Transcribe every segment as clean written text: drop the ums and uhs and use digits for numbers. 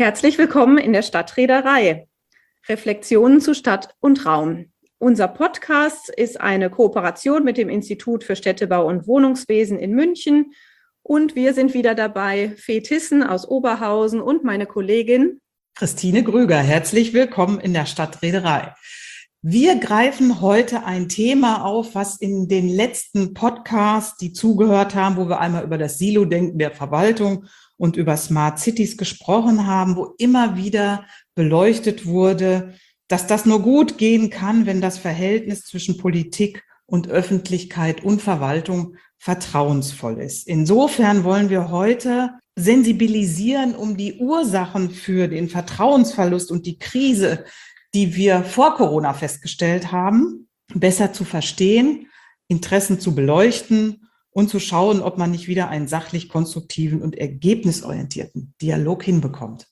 Herzlich willkommen in der Stadtreederei. Reflexionen zu Stadt und Raum. Unser Podcast ist eine Kooperation mit dem Institut für Städtebau und Wohnungswesen in München. Und wir sind wieder dabei, Fee Thyssen aus Oberhausen und meine Kollegin Christine Grüger. Herzlich willkommen in der Stadtreederei. Wir greifen heute ein Thema auf, was in den letzten Podcasts, die zugehört haben, wo wir einmal über das Silo-Denken der Verwaltung und über Smart Cities gesprochen haben, wo immer wieder beleuchtet wurde, dass das nur gut gehen kann, wenn das Verhältnis zwischen Politik und Öffentlichkeit und Verwaltung vertrauensvoll ist. Insofern wollen wir heute sensibilisieren, um die Ursachen für den Vertrauensverlust und die Krise, die wir vor Corona festgestellt haben, besser zu verstehen, Interessen zu beleuchten und zu schauen, ob man nicht wieder einen sachlich konstruktiven und ergebnisorientierten Dialog hinbekommt.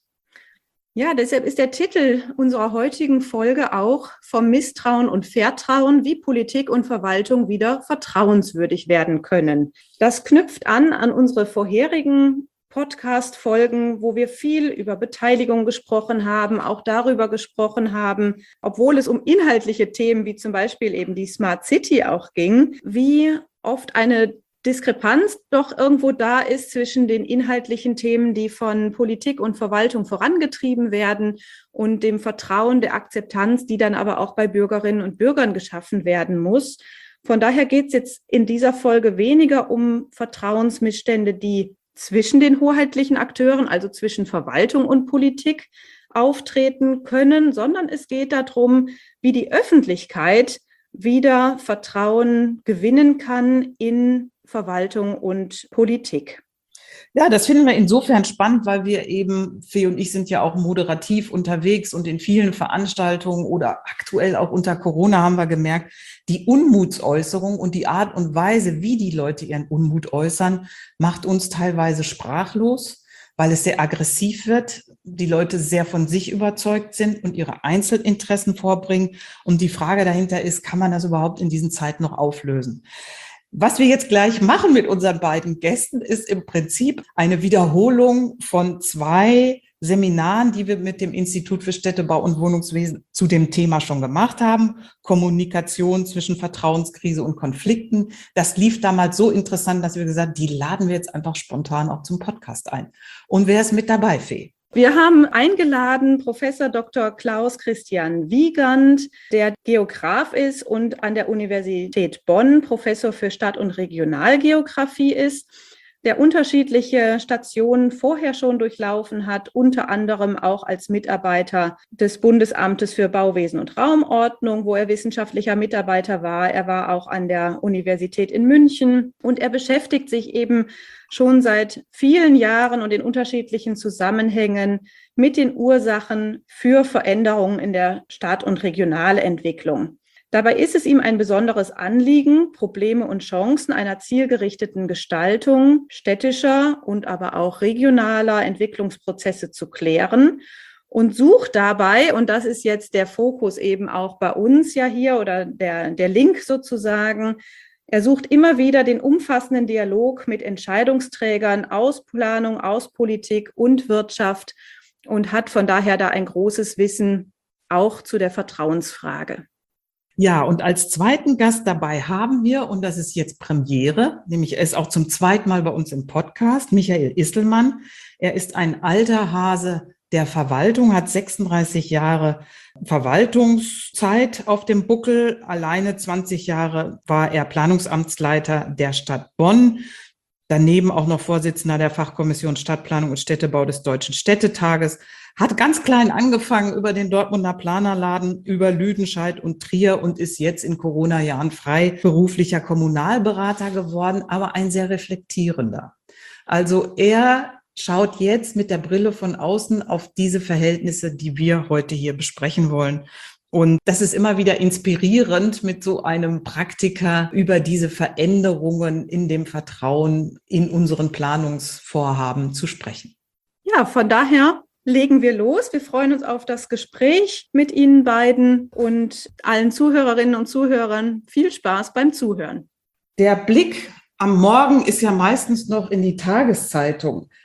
Ja, deshalb ist der Titel unserer heutigen Folge auch vom Misstrauen und Vertrauen, wie Politik und Verwaltung wieder vertrauenswürdig werden können. Das knüpft an unsere vorherigen Podcast-Folgen, wo wir viel über Beteiligung gesprochen haben, auch darüber gesprochen haben, obwohl es um inhaltliche Themen wie zum Beispiel eben die Smart City auch ging, wie oft eine Diskrepanz doch irgendwo da ist zwischen den inhaltlichen Themen, die von Politik und Verwaltung vorangetrieben werden, und dem Vertrauen, der Akzeptanz, die dann aber auch bei Bürgerinnen und Bürgern geschaffen werden muss. Von daher geht es jetzt in dieser Folge weniger um Vertrauensmissstände, die zwischen den hoheitlichen Akteuren, also zwischen Verwaltung und Politik, auftreten können, sondern es geht darum, wie die Öffentlichkeit wieder Vertrauen gewinnen kann in Verwaltung und Politik. Ja, das finden wir insofern spannend, weil wir eben, Fee und ich sind ja auch moderativ unterwegs und in vielen Veranstaltungen oder aktuell auch unter Corona haben wir gemerkt, die Unmutsäußerung und die Art und Weise, wie die Leute ihren Unmut äußern, macht uns teilweise sprachlos, weil es sehr aggressiv wird, die Leute sehr von sich überzeugt sind und ihre Einzelinteressen vorbringen. Und die Frage dahinter ist, kann man das überhaupt in diesen Zeiten noch auflösen? Was wir jetzt gleich machen mit unseren beiden Gästen, ist im Prinzip eine Wiederholung von 2 Seminaren, die wir mit dem Institut für Städtebau und Wohnungswesen zu dem Thema schon gemacht haben. Kommunikation zwischen Vertrauenskrise und Konflikten. Das lief damals so interessant, dass wir gesagt haben, die laden wir jetzt einfach spontan auch zum Podcast ein. Und wer ist mit dabei, Fee? Wir haben eingeladen Professor Dr. Klaus Christian Wiegand, der Geograf ist und an der Universität Bonn Professor für Stadt- und Regionalgeografie ist, der unterschiedliche Stationen vorher schon durchlaufen hat, unter anderem auch als Mitarbeiter des Bundesamtes für Bauwesen und Raumordnung, wo er wissenschaftlicher Mitarbeiter war. Er war auch an der Universität in München und er beschäftigt sich eben schon seit vielen Jahren und in unterschiedlichen Zusammenhängen mit den Ursachen für Veränderungen in der Stadt- und Regionalentwicklung. Dabei ist es ihm ein besonderes Anliegen, Probleme und Chancen einer zielgerichteten Gestaltung städtischer und aber auch regionaler Entwicklungsprozesse zu klären und sucht dabei, und das ist jetzt der Fokus eben auch bei uns ja hier oder der Link sozusagen, er sucht immer wieder den umfassenden Dialog mit Entscheidungsträgern aus Planung, aus Politik und Wirtschaft und hat von daher da ein großes Wissen auch zu der Vertrauensfrage. Ja, und als zweiten Gast dabei haben wir, und das ist jetzt Premiere, nämlich er ist auch zum zweiten Mal bei uns im Podcast, Michael Isselmann. Er ist ein alter Hase der Verwaltung, hat 36 Jahre Verwaltungszeit auf dem Buckel. Alleine 20 Jahre war er Planungsamtsleiter der Stadt Bonn. Daneben auch noch Vorsitzender der Fachkommission Stadtplanung und Städtebau des Deutschen Städtetages. Hat ganz klein angefangen über den Dortmunder Planerladen, über Lüdenscheid und Trier und ist jetzt in Corona-Jahren freiberuflicher Kommunalberater geworden, aber ein sehr reflektierender. Also er schaut jetzt mit der Brille von außen auf diese Verhältnisse, die wir heute hier besprechen wollen. Und das ist immer wieder inspirierend, mit so einem Praktiker über diese Veränderungen in dem Vertrauen in unseren Planungsvorhaben zu sprechen. Ja, von daher legen wir los. Wir freuen uns auf das Gespräch mit Ihnen beiden und allen Zuhörerinnen und Zuhörern viel Spaß beim Zuhören. Der Blick am Morgen ist ja meistens noch in die Tageszeitung.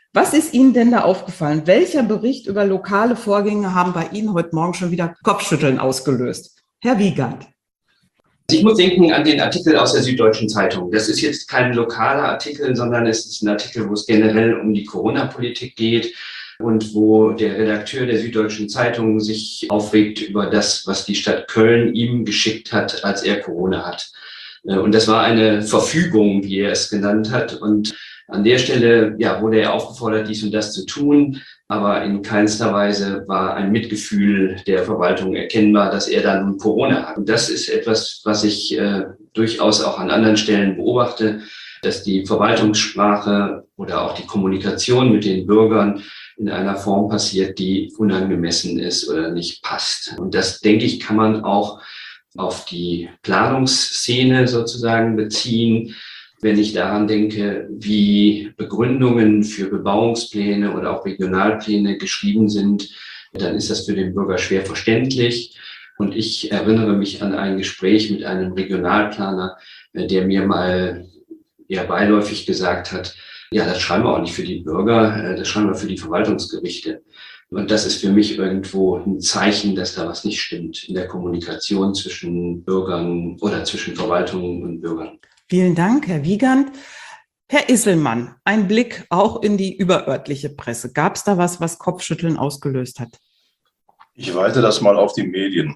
Was ist Ihnen denn da aufgefallen? Welcher Bericht über lokale Vorgänge haben bei Ihnen heute Morgen schon wieder Kopfschütteln ausgelöst? Herr Wiegand. Ich muss denken an den Artikel aus der Süddeutschen Zeitung. Das ist jetzt kein lokaler Artikel, sondern es ist ein Artikel, wo es generell um die Corona-Politik geht und wo der Redakteur der Süddeutschen Zeitung sich aufregt über das, was die Stadt Köln ihm geschickt hat, als er Corona hat. Und das war eine Verfügung, wie er es genannt hat. Und an der Stelle wurde er aufgefordert, dies und das zu tun. Aber in keinster Weise war ein Mitgefühl der Verwaltung erkennbar, dass er dann Corona hat. Und das ist etwas, was ich durchaus auch an anderen Stellen beobachte, dass die Verwaltungssprache oder auch die Kommunikation mit den Bürgern in einer Form passiert, die unangemessen ist oder nicht passt. Und das, denke ich, kann man auch auf die Planungsszene sozusagen beziehen. Wenn ich daran denke, wie Begründungen für Bebauungspläne oder auch Regionalpläne geschrieben sind, dann ist das für den Bürger schwer verständlich. Und ich erinnere mich an ein Gespräch mit einem Regionalplaner, der mir mal eher beiläufig gesagt hat, ja, das schreiben wir auch nicht für die Bürger, das schreiben wir für die Verwaltungsgerichte. Und das ist für mich irgendwo ein Zeichen, dass da was nicht stimmt in der Kommunikation zwischen Bürgern oder zwischen Verwaltungen und Bürgern. Vielen Dank, Herr Wiegand. Herr Isselmann, ein Blick auch in die überörtliche Presse. Gab es da was Kopfschütteln ausgelöst hat? Ich weite das mal auf die Medien.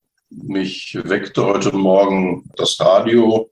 Mich weckte heute Morgen das Radio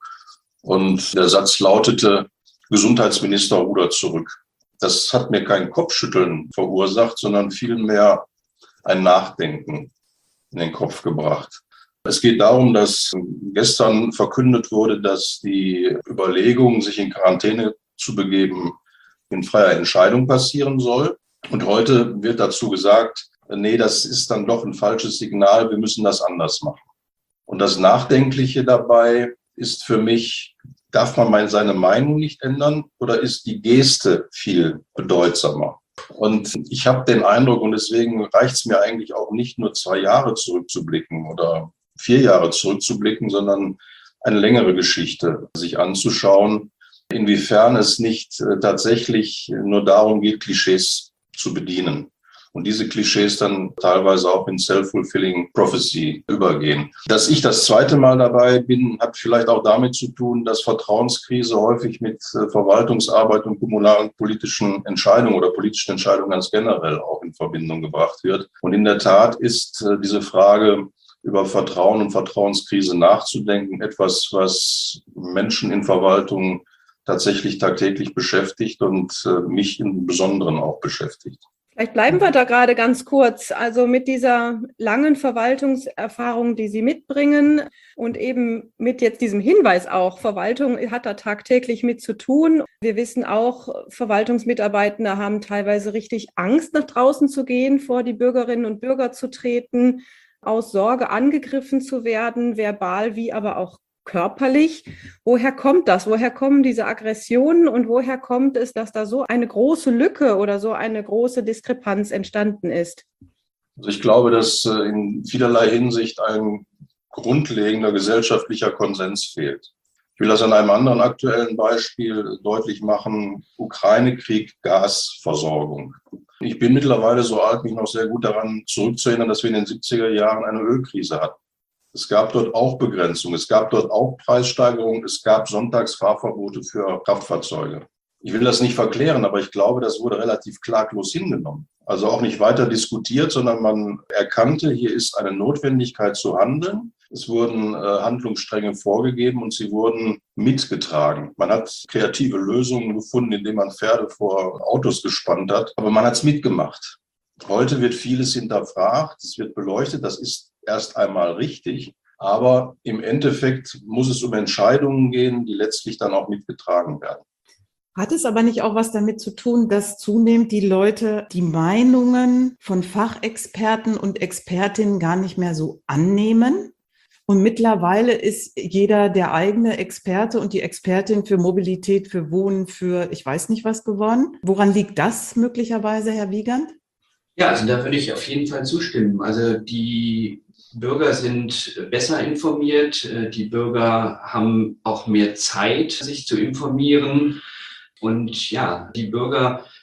und der Satz lautete, Gesundheitsminister rudert zurück. Das hat mir kein Kopfschütteln verursacht, sondern vielmehr ein Nachdenken in den Kopf gebracht. Es geht darum, dass gestern verkündet wurde, dass die Überlegung, sich in Quarantäne zu begeben, in freier Entscheidung passieren soll. Und heute wird dazu gesagt, nee, das ist dann doch ein falsches Signal, wir müssen das anders machen. Und das Nachdenkliche dabei ist für mich, darf man seine Meinung nicht ändern oder ist die Geste viel bedeutsamer? Und ich habe den Eindruck, und deswegen reicht es mir eigentlich auch nicht nur 2 Jahre zurückzublicken oder 4 Jahre zurückzublicken, sondern eine längere Geschichte sich anzuschauen, inwiefern es nicht tatsächlich nur darum geht, Klischees zu bedienen. Und diese Klischees dann teilweise auch in Self-Fulfilling Prophecy übergehen. Dass ich das zweite Mal dabei bin, hat vielleicht auch damit zu tun, dass Vertrauenskrise häufig mit Verwaltungsarbeit und kommunalen politischen Entscheidungen oder politischen Entscheidungen ganz generell auch in Verbindung gebracht wird. Und in der Tat ist diese Frage, über Vertrauen und Vertrauenskrise nachzudenken, etwas, was Menschen in Verwaltung tatsächlich tagtäglich beschäftigt und mich im Besonderen auch beschäftigt. Vielleicht bleiben wir da gerade ganz kurz. Also mit dieser langen Verwaltungserfahrung, die Sie mitbringen und eben mit jetzt diesem Hinweis auch, Verwaltung hat da tagtäglich mit zu tun. Wir wissen auch, Verwaltungsmitarbeitende haben teilweise richtig Angst, nach draußen zu gehen, vor die Bürgerinnen und Bürger zu treten, aus Sorge angegriffen zu werden, verbal wie aber auch körperlich. Woher kommt das? Woher kommen diese Aggressionen und woher kommt es, dass da so eine große Lücke oder so eine große Diskrepanz entstanden ist? Also ich glaube, dass in vielerlei Hinsicht ein grundlegender gesellschaftlicher Konsens fehlt. Ich will das an einem anderen aktuellen Beispiel deutlich machen. Ukraine-Krieg, Gasversorgung. Ich bin mittlerweile so alt, mich noch sehr gut daran zurückzuerinnern, dass wir in den 70er Jahren eine Ölkrise hatten. Es gab dort auch Begrenzungen, es gab dort auch Preissteigerungen, es gab Sonntagsfahrverbote für Kraftfahrzeuge. Ich will das nicht verklären, aber ich glaube, das wurde relativ klaglos hingenommen. Also auch nicht weiter diskutiert, sondern man erkannte, hier ist eine Notwendigkeit zu handeln. Es wurden Handlungsstränge vorgegeben und sie wurden mitgetragen. Man hat kreative Lösungen gefunden, indem man Pferde vor Autos gespannt hat, aber man hat es mitgemacht. Heute wird vieles hinterfragt, es wird beleuchtet, das ist erst einmal richtig, aber im Endeffekt muss es um Entscheidungen gehen, die letztlich dann auch mitgetragen werden. Hat es aber nicht auch was damit zu tun, dass zunehmend die Leute die Meinungen von Fachexperten und Expertinnen gar nicht mehr so annehmen? Und mittlerweile ist jeder der eigene Experte und die Expertin für Mobilität, für Wohnen, für ich weiß nicht was geworden. Woran liegt das möglicherweise, Herr Wiegand? Ja, also da würde ich auf jeden Fall zustimmen. Also die Bürger sind besser informiert. Die Bürger haben auch mehr Zeit, sich zu informieren. Und ja, die Bürger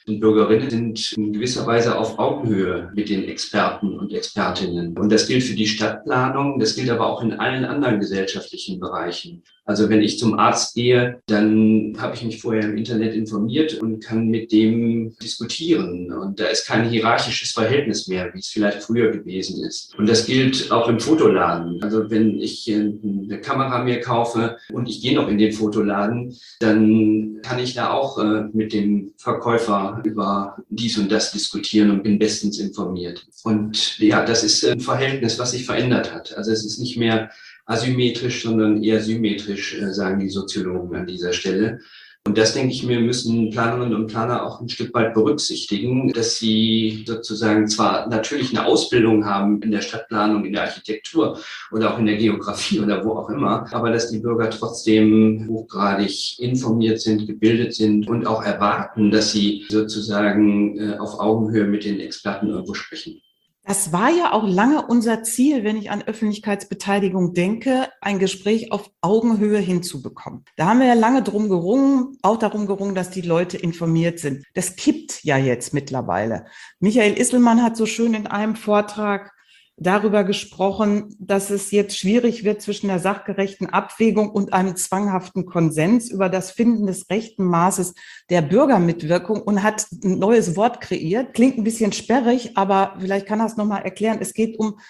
und Bürgerinnen sind in gewisser Weise auf Augenhöhe mit den Experten und Expertinnen. Und das gilt für die Stadtplanung, das gilt aber auch in allen anderen gesellschaftlichen Bereichen. Also wenn ich zum Arzt gehe, dann habe ich mich vorher im Internet informiert und kann mit dem diskutieren. Und da ist kein hierarchisches Verhältnis mehr, wie es vielleicht früher gewesen ist. Und das gilt auch im Fotoladen. Also wenn ich eine Kamera mir kaufe und ich gehe noch in den Fotoladen, dann kann ich da auch mit dem Verkäufer über dies und das diskutieren und bin bestens informiert. Und ja, das ist ein Verhältnis, was sich verändert hat. Also es ist nicht mehr asymmetrisch, sondern eher symmetrisch, sagen die Soziologen an dieser Stelle. Und das, denke ich mir, müssen Planerinnen und Planer auch ein Stück weit berücksichtigen, dass sie sozusagen zwar natürlich eine Ausbildung haben in der Stadtplanung, in der Architektur oder auch in der Geografie oder wo auch immer, aber dass die Bürger trotzdem hochgradig informiert sind, gebildet sind und auch erwarten, dass sie sozusagen auf Augenhöhe mit den Experten irgendwo sprechen. Das war ja auch lange unser Ziel, wenn ich an Öffentlichkeitsbeteiligung denke, ein Gespräch auf Augenhöhe hinzubekommen. Da haben wir ja lange drum gerungen, auch darum gerungen, dass die Leute informiert sind. Das kippt ja jetzt mittlerweile. Michael Isselmann hat so schön in einem Vortrag darüber gesprochen, dass es jetzt schwierig wird zwischen der sachgerechten Abwägung und einem zwanghaften Konsens über das Finden des rechten Maßes der Bürgermitwirkung und hat ein neues Wort kreiert. Klingt ein bisschen sperrig, aber vielleicht kann er es nochmal erklären. Es geht um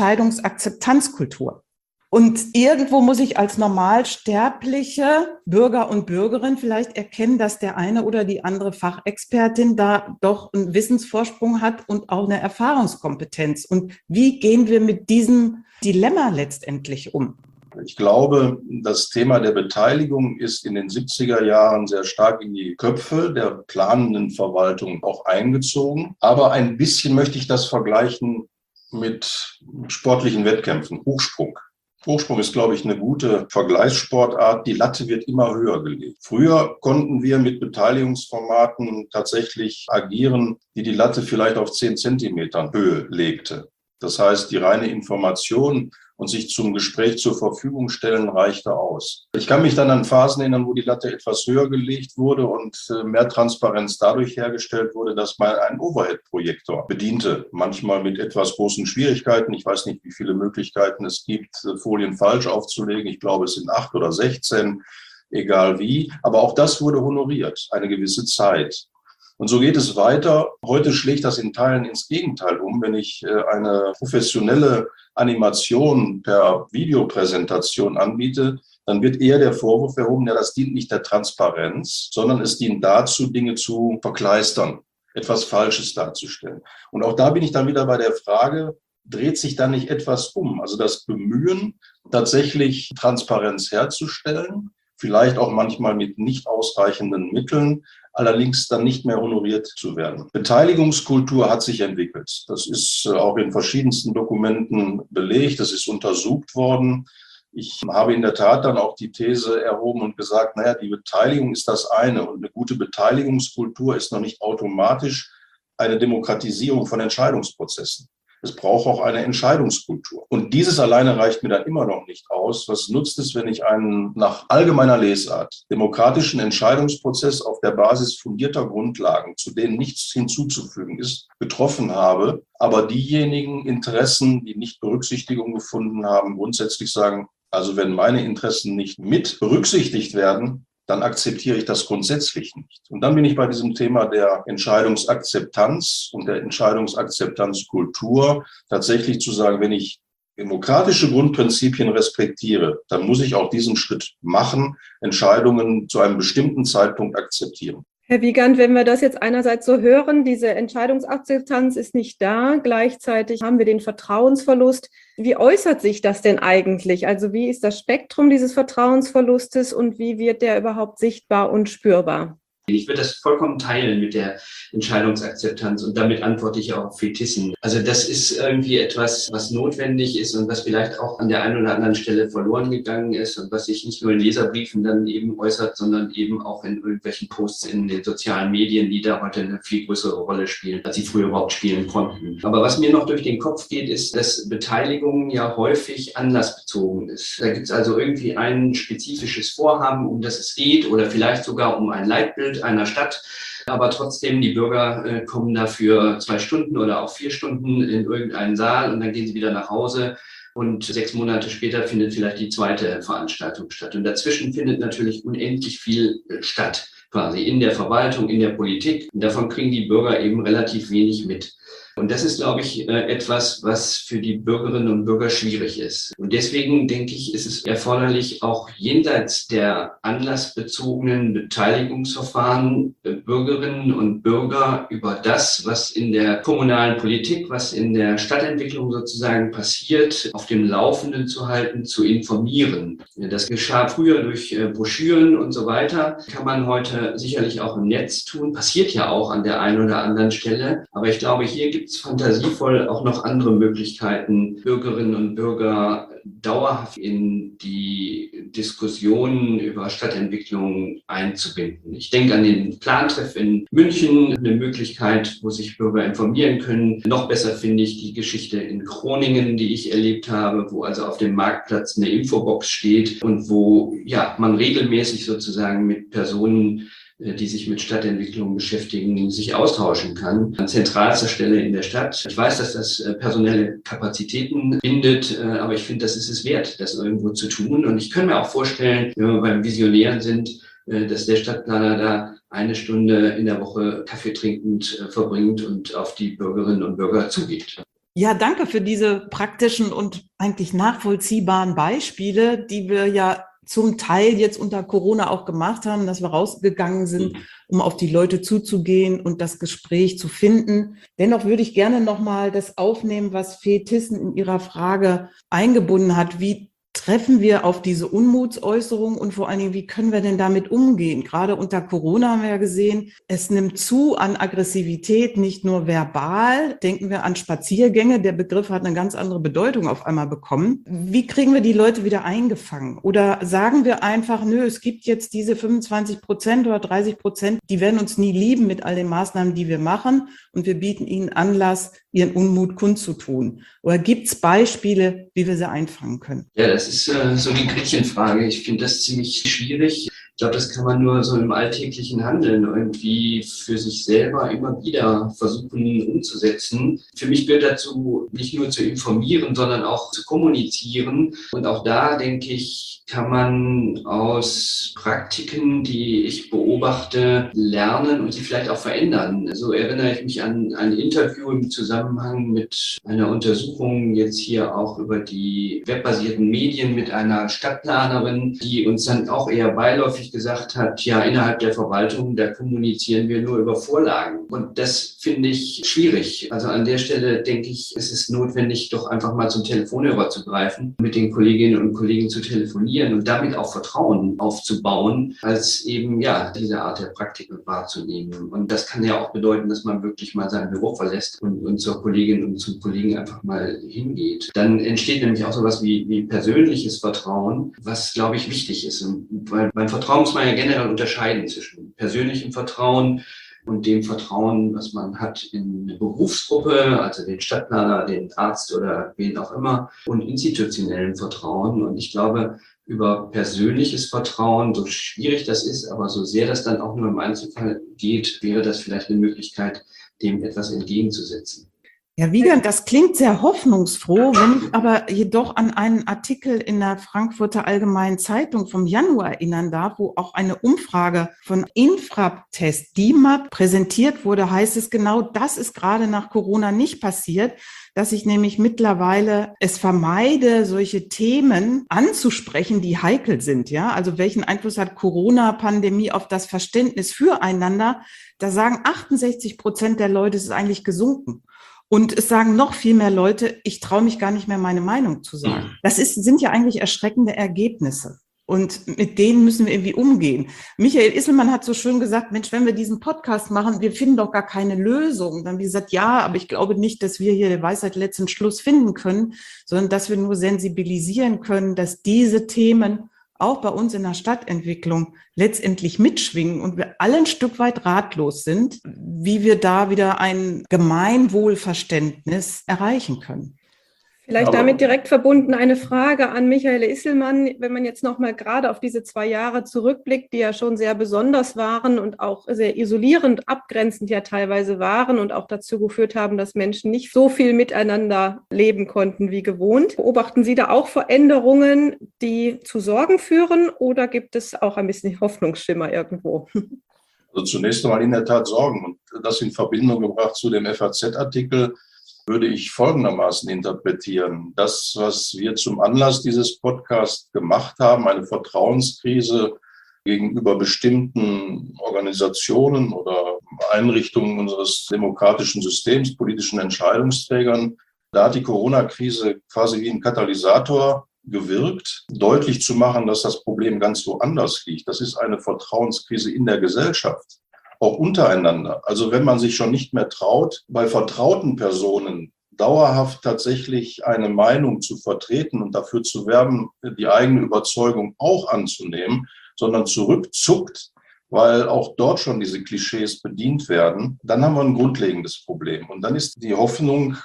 Entscheidungsakzeptanzkultur. Und irgendwo muss ich als normalsterbliche Bürger und Bürgerin vielleicht erkennen, dass der eine oder die andere Fachexpertin da doch einen Wissensvorsprung hat und auch eine Erfahrungskompetenz. Und wie gehen wir mit diesem Dilemma letztendlich um? Ich glaube, das Thema der Beteiligung ist in den 70er Jahren sehr stark in die Köpfe der planenden Verwaltung auch eingezogen. Aber ein bisschen möchte ich das vergleichen mit sportlichen Wettkämpfen, Hochsprung. Hochsprung ist, glaube ich, eine gute Vergleichssportart. Die Latte wird immer höher gelegt. Früher konnten wir mit Beteiligungsformaten tatsächlich agieren, die Latte vielleicht auf 10 Zentimetern Höhe legte. Das heißt, die reine Information und sich zum Gespräch zur Verfügung stellen reichte aus. Ich kann mich dann an Phasen erinnern, wo die Latte etwas höher gelegt wurde und mehr Transparenz dadurch hergestellt wurde, dass man einen Overhead-Projektor bediente. Manchmal mit etwas großen Schwierigkeiten. Ich weiß nicht, wie viele Möglichkeiten es gibt, Folien falsch aufzulegen. Ich glaube, es sind 8 oder 16, egal wie. Aber auch das wurde honoriert, eine gewisse Zeit. Und so geht es weiter. Heute schlägt das in Teilen ins Gegenteil um. Wenn ich eine professionelle Animation per Videopräsentation anbiete, dann wird eher der Vorwurf erhoben, ja, das dient nicht der Transparenz, sondern es dient dazu, Dinge zu verkleistern, etwas Falsches darzustellen. Und auch da bin ich dann wieder bei der Frage, dreht sich da nicht etwas um? Also das Bemühen, tatsächlich Transparenz herzustellen, vielleicht auch manchmal mit nicht ausreichenden Mitteln, allerdings dann nicht mehr honoriert zu werden. Beteiligungskultur hat sich entwickelt. Das ist auch in verschiedensten Dokumenten belegt, das ist untersucht worden. Ich habe in der Tat dann auch die These erhoben und gesagt, naja, die Beteiligung ist das eine und eine gute Beteiligungskultur ist noch nicht automatisch eine Demokratisierung von Entscheidungsprozessen. Es braucht auch eine Entscheidungskultur. Und dieses alleine reicht mir dann immer noch nicht aus. Was nutzt es, wenn ich einen nach allgemeiner Lesart demokratischen Entscheidungsprozess auf der Basis fundierter Grundlagen, zu denen nichts hinzuzufügen ist, getroffen habe, aber diejenigen Interessen, die nicht Berücksichtigung gefunden haben, grundsätzlich sagen, also wenn meine Interessen nicht mit berücksichtigt werden, dann akzeptiere ich das grundsätzlich nicht. Und dann bin ich bei diesem Thema der Entscheidungsakzeptanz und der Entscheidungsakzeptanzkultur tatsächlich zu sagen, wenn ich demokratische Grundprinzipien respektiere, dann muss ich auch diesen Schritt machen, Entscheidungen zu einem bestimmten Zeitpunkt akzeptieren. Herr Wiegand, wenn wir das jetzt einerseits so hören, diese Entscheidungsakzeptanz ist nicht da, gleichzeitig haben wir den Vertrauensverlust. Wie äußert sich das denn eigentlich? Also wie ist das Spektrum dieses Vertrauensverlustes und wie wird der überhaupt sichtbar und spürbar? Ich würde das vollkommen teilen mit der Entscheidungsakzeptanz und damit antworte ich auch auf Fetissen. Also das ist irgendwie etwas, was notwendig ist und was vielleicht auch an der einen oder anderen Stelle verloren gegangen ist und was sich nicht nur in Leserbriefen dann eben äußert, sondern eben auch in irgendwelchen Posts in den sozialen Medien, die da heute eine viel größere Rolle spielen, als sie früher überhaupt spielen konnten. Aber was mir noch durch den Kopf geht, ist, dass Beteiligung ja häufig anlassbezogen ist. Da gibt es also irgendwie ein spezifisches Vorhaben, um das es geht oder vielleicht sogar um ein Leitbild, Schritt einer Stadt. Aber trotzdem, die Bürger kommen dafür 2 Stunden oder auch 4 Stunden in irgendeinen Saal und dann gehen sie wieder nach Hause. Und 6 Monate später findet vielleicht die zweite Veranstaltung statt. Und dazwischen findet natürlich unendlich viel statt, quasi in der Verwaltung, in der Politik. Und davon kriegen die Bürger eben relativ wenig mit. Und das ist, glaube ich, etwas, was für die Bürgerinnen und Bürger schwierig ist. Und deswegen denke ich, ist es erforderlich, auch jenseits der anlassbezogenen Beteiligungsverfahren Bürgerinnen und Bürger über das, was in der kommunalen Politik, was in der Stadtentwicklung sozusagen passiert, auf dem Laufenden zu halten, zu informieren. Das geschah früher durch Broschüren und so weiter. Kann man heute sicherlich auch im Netz tun. Passiert ja auch an der einen oder anderen Stelle. Aber ich glaube, hier gibt es fantasievoll auch noch andere Möglichkeiten, Bürgerinnen und Bürger dauerhaft in die Diskussionen über Stadtentwicklung einzubinden. Ich denke an den Plantreff in München, eine Möglichkeit, wo sich Bürger informieren können. Noch besser finde ich die Geschichte in Groningen, die ich erlebt habe, wo also auf dem Marktplatz eine Infobox steht und wo man regelmäßig sozusagen mit Personen, die sich mit Stadtentwicklung beschäftigen, sich austauschen kann. An zentralster Stelle in der Stadt. Ich weiß, dass das personelle Kapazitäten bindet, aber ich finde, das ist es wert, das irgendwo zu tun. Und ich kann mir auch vorstellen, wenn wir beim Visionären sind, dass der Stadtplaner da 1 Stunde in der Woche Kaffee trinkend verbringt und auf die Bürgerinnen und Bürger zugeht. Ja, danke für diese praktischen und eigentlich nachvollziehbaren Beispiele, die wir ja zum Teil jetzt unter Corona auch gemacht haben, dass wir rausgegangen sind, um auf die Leute zuzugehen und das Gespräch zu finden. Dennoch würde ich gerne nochmal das aufnehmen, was Fee Thyssen in ihrer Frage eingebunden hat. Wie treffen wir auf diese Unmutsäußerung und vor allen Dingen, wie können wir denn damit umgehen? Gerade unter Corona haben wir ja gesehen, es nimmt zu an Aggressivität, nicht nur verbal. Denken wir an Spaziergänge. Der Begriff hat eine ganz andere Bedeutung auf einmal bekommen. Wie kriegen wir die Leute wieder eingefangen? Oder sagen wir einfach, es gibt jetzt diese 25% oder 30%, die werden uns nie lieben mit all den Maßnahmen, die wir machen und wir bieten ihnen Anlass, ihren Unmut kundzutun. Oder gibt es Beispiele, wie wir sie einfangen können? Ja, das ist so die Gretchenfrage. Ich finde das ziemlich schwierig. Ich glaube, das kann man nur so im alltäglichen Handeln irgendwie für sich selber immer wieder versuchen umzusetzen. Für mich gehört dazu, nicht nur zu informieren, sondern auch zu kommunizieren. Und auch da, denke ich, kann man aus Praktiken, die ich beobachte, lernen und sie vielleicht auch verändern. So erinnere ich mich an ein Interview im Zusammenhang mit einer Untersuchung jetzt hier auch über die webbasierten Medien mit einer Stadtplanerin, die uns dann auch eher beiläufig gesagt hat, ja, innerhalb der Verwaltung, da kommunizieren wir nur über Vorlagen. Und das finde ich schwierig. Also an der Stelle denke ich, es ist notwendig, doch einfach mal zum Telefonhörer zu greifen, mit den Kolleginnen und Kollegen zu telefonieren und damit auch Vertrauen aufzubauen, als eben, diese Art der Praktiken wahrzunehmen. Und das kann ja auch bedeuten, dass man wirklich mal sein Büro verlässt und zur Kollegin und zum Kollegen einfach mal hingeht. Dann entsteht nämlich auch sowas wie persönliches Vertrauen, was, glaube ich, wichtig ist. Und beim Vertrauen muss man ja generell unterscheiden zwischen persönlichem Vertrauen und dem Vertrauen, was man hat in eine Berufsgruppe, also den Stadtplaner, den Arzt oder wen auch immer, und institutionellem Vertrauen. Und ich glaube, über persönliches Vertrauen, so schwierig das ist, aber so sehr das dann auch nur im Einzelfall geht, wäre das vielleicht eine Möglichkeit, dem etwas entgegenzusetzen. Ja, Wiegand, das klingt sehr hoffnungsfroh, wenn ich aber jedoch an einen Artikel in der Frankfurter Allgemeinen Zeitung vom Januar erinnern darf, wo auch eine Umfrage von Infraptest, DIMAP, präsentiert wurde, heißt es genau, das ist gerade nach Corona nicht passiert, dass ich nämlich mittlerweile es vermeide, solche Themen anzusprechen, die heikel sind. Ja, also welchen Einfluss hat Corona-Pandemie auf das Verständnis füreinander? Da sagen 68% der Leute, es ist eigentlich gesunken. Und es sagen noch viel mehr Leute, ich traue mich gar nicht mehr, meine Meinung zu sagen. Das sind ja eigentlich erschreckende Ergebnisse. Und mit denen müssen wir irgendwie umgehen. Michael Isselmann hat so schön gesagt, Mensch, wenn wir diesen Podcast machen, wir finden doch gar keine Lösung. Dann haben wir gesagt, ja, aber ich glaube nicht, dass wir hier der Weisheit letzten Schluss finden können, sondern dass wir nur sensibilisieren können, dass diese Themen auch bei uns in der Stadtentwicklung letztendlich mitschwingen und wir alle ein Stück weit ratlos sind, wie wir da wieder ein Gemeinwohlverständnis erreichen können. Vielleicht damit direkt verbunden eine Frage an Michael Isselmann. Wenn man jetzt nochmal gerade auf diese 2 Jahre zurückblickt, die ja schon sehr besonders waren und auch sehr isolierend, abgrenzend ja teilweise waren und auch dazu geführt haben, dass Menschen nicht so viel miteinander leben konnten wie gewohnt. Beobachten Sie da auch Veränderungen, die zu Sorgen führen, oder gibt es auch ein bisschen Hoffnungsschimmer irgendwo? Also zunächst einmal in der Tat Sorgen, und das in Verbindung gebracht zu dem FAZ-Artikel würde ich folgendermaßen interpretieren. Das, was wir zum Anlass dieses Podcasts gemacht haben, eine Vertrauenskrise gegenüber bestimmten Organisationen oder Einrichtungen unseres demokratischen Systems, politischen Entscheidungsträgern, da hat die Corona-Krise quasi wie ein Katalysator gewirkt, deutlich zu machen, dass das Problem ganz woanders liegt. Das ist eine Vertrauenskrise in der Gesellschaft, auch untereinander. Also wenn man sich schon nicht mehr traut, bei vertrauten Personen dauerhaft tatsächlich eine Meinung zu vertreten und dafür zu werben, die eigene Überzeugung auch anzunehmen, sondern zurückzuckt, weil auch dort schon diese Klischees bedient werden, dann haben wir ein grundlegendes Problem. Und dann ist die Hoffnung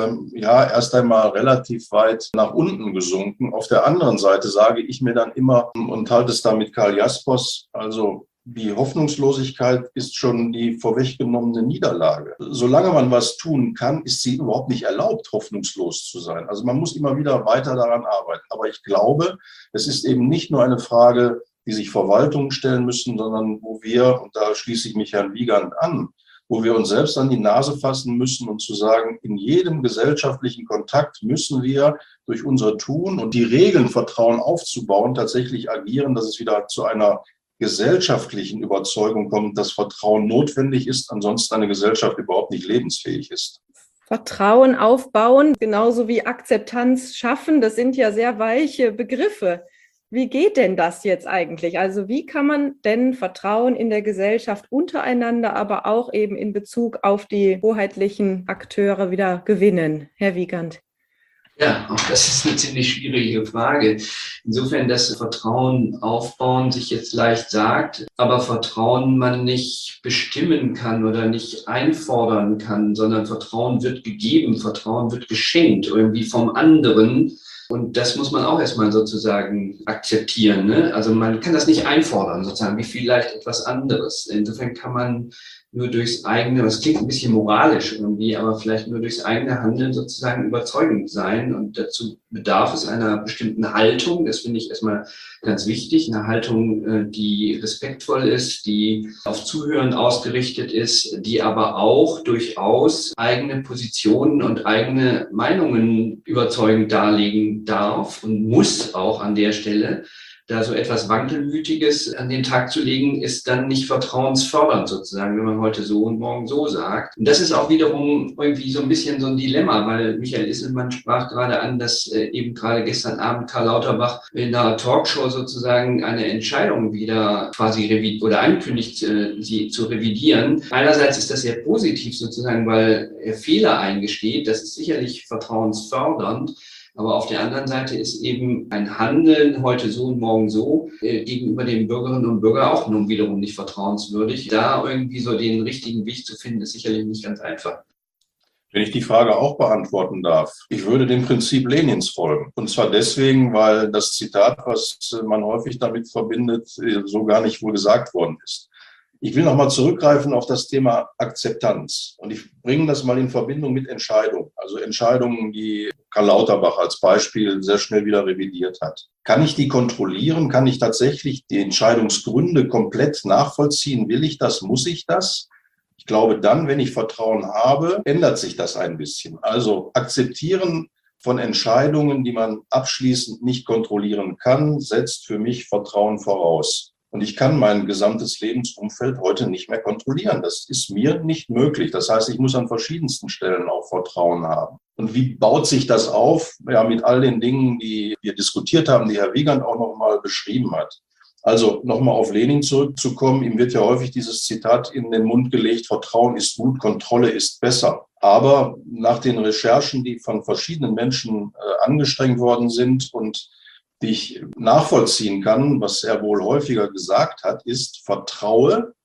erst einmal relativ weit nach unten gesunken. Auf der anderen Seite sage ich mir dann immer und halte es da mit Karl Jaspers, also die Hoffnungslosigkeit ist schon die vorweggenommene Niederlage. Solange man was tun kann, ist sie überhaupt nicht erlaubt, hoffnungslos zu sein. Also man muss immer wieder weiter daran arbeiten. Aber ich glaube, es ist eben nicht nur eine Frage, die sich Verwaltungen stellen müssen, sondern wo wir, und da schließe ich mich Herrn Wiegand an, wo wir uns selbst an die Nase fassen müssen und zu sagen, in jedem gesellschaftlichen Kontakt müssen wir durch unser Tun und die Regeln, Vertrauen aufzubauen, tatsächlich agieren, dass es wieder zu einer gesellschaftlichen Überzeugung kommt, dass Vertrauen notwendig ist, ansonsten eine Gesellschaft überhaupt nicht lebensfähig ist. Vertrauen aufbauen, genauso wie Akzeptanz schaffen, das sind ja sehr weiche Begriffe. Wie geht denn das jetzt eigentlich? Also wie kann man denn Vertrauen in der Gesellschaft untereinander, aber auch eben in Bezug auf die hoheitlichen Akteure wieder gewinnen? Herr Wiegand. Ja, auch das ist eine ziemlich schwierige Frage. Insofern, dass Vertrauen aufbauen sich jetzt leicht sagt, aber Vertrauen man nicht bestimmen kann oder nicht einfordern kann, sondern Vertrauen wird gegeben, Vertrauen wird geschenkt, irgendwie vom anderen. Und das muss man auch erstmal sozusagen akzeptieren, ne? Also man kann das nicht einfordern, sozusagen, wie vielleicht etwas anderes. Insofern kann man nur durchs eigene, das klingt ein bisschen moralisch irgendwie, aber vielleicht nur durchs eigene Handeln sozusagen überzeugend sein. Und dazu bedarf es einer bestimmten Haltung. Das finde ich erstmal ganz wichtig. Eine Haltung, die respektvoll ist, die auf Zuhören ausgerichtet ist, die aber auch durchaus eigene Positionen und eigene Meinungen überzeugend darlegen darf und muss auch an der Stelle. Da so etwas Wankelmütiges an den Tag zu legen, ist dann nicht vertrauensfördernd sozusagen, wenn man heute so und morgen so sagt. Und das ist auch wiederum irgendwie so ein bisschen so ein Dilemma, weil Michael Isselmann sprach gerade an, dass eben gerade gestern Abend Karl Lauterbach in einer Talkshow sozusagen eine Entscheidung wieder quasi oder ankündigt, sie zu revidieren. Einerseits ist das sehr positiv sozusagen, weil er Fehler eingesteht. Das ist sicherlich vertrauensfördernd. Aber auf der anderen Seite ist eben ein Handeln heute so und morgen so gegenüber den Bürgerinnen und Bürgern auch nun wiederum nicht vertrauenswürdig. Da irgendwie so den richtigen Weg zu finden, ist sicherlich nicht ganz einfach. Wenn ich die Frage auch beantworten darf, ich würde dem Prinzip Lenins folgen. Und zwar deswegen, weil das Zitat, was man häufig damit verbindet, so gar nicht wohl gesagt worden ist. Ich will nochmal zurückgreifen auf das Thema Akzeptanz. Und ich bringe das mal in Verbindung mit Entscheidungen. Also Entscheidungen, die Karl Lauterbach als Beispiel sehr schnell wieder revidiert hat. Kann ich die kontrollieren? Kann ich tatsächlich die Entscheidungsgründe komplett nachvollziehen? Will ich das? Muss ich das? Ich glaube, dann, wenn ich Vertrauen habe, ändert sich das ein bisschen. Also akzeptieren von Entscheidungen, die man abschließend nicht kontrollieren kann, setzt für mich Vertrauen voraus. Und ich kann mein gesamtes Lebensumfeld heute nicht mehr kontrollieren. Das ist mir nicht möglich. Das heißt, ich muss an verschiedensten Stellen auch Vertrauen haben. Und wie baut sich das auf? Ja, mit all den Dingen, die wir diskutiert haben, die Herr Wiegand auch nochmal beschrieben hat. Also nochmal auf Lenin zurückzukommen. Ihm wird ja häufig dieses Zitat in den Mund gelegt, Vertrauen ist gut, Kontrolle ist besser. Aber nach den Recherchen, die von verschiedenen Menschen angestrengt worden sind und die ich nachvollziehen kann, was er wohl häufiger gesagt hat, ist, vertraue,